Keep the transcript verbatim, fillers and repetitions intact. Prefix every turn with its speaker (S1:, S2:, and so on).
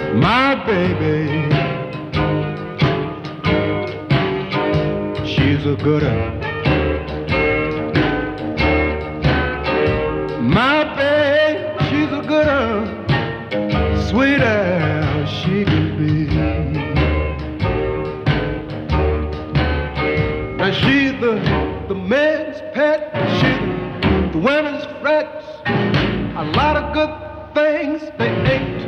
S1: My baby, she's a good one. My baby, she's a good one. Sweet as she can be. And she's the, the man's pet. She's the women's fret. A lot of good things they ain't